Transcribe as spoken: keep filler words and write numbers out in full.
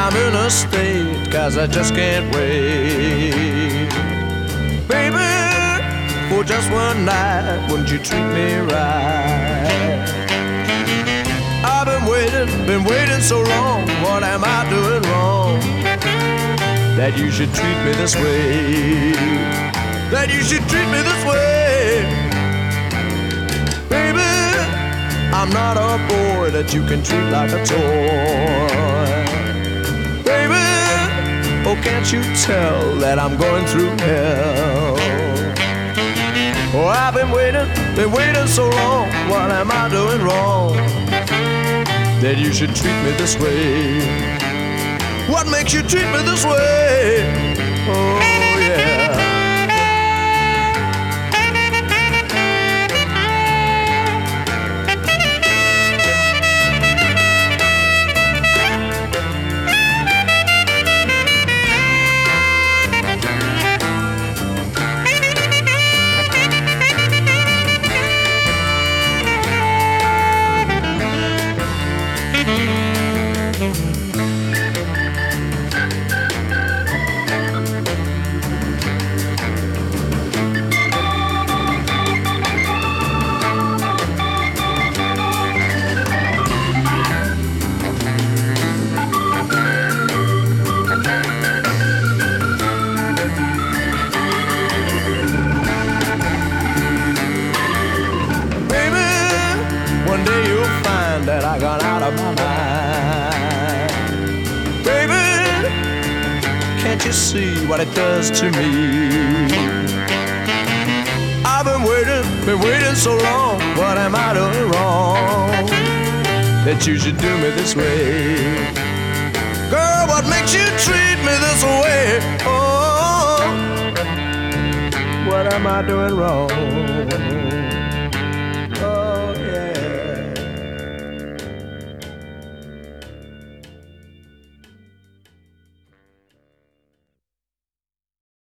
I'm in a state, 'cause I just can't wait. Baby, for just one night, wouldn't you treat me right? I've been waiting, been waiting so long. What am I doing wrong? That you should treat me this way. That you should treat me this way. Baby, I'm not a boy that you can treat like a toy. Baby, oh, can't you tell that I'm going through hell? Oh, I've been waiting, been waiting so long. What am I doing wrong? That you should treat me this way. What makes you treat me this way? Oh, yeah. One day you'll find that I got out of my mind. Baby, can't you see what it does to me? I've been waiting, been waiting so long. What am I doing wrong? That you should do me this way. Girl, what makes you treat me this way? Oh, what am I doing wrong?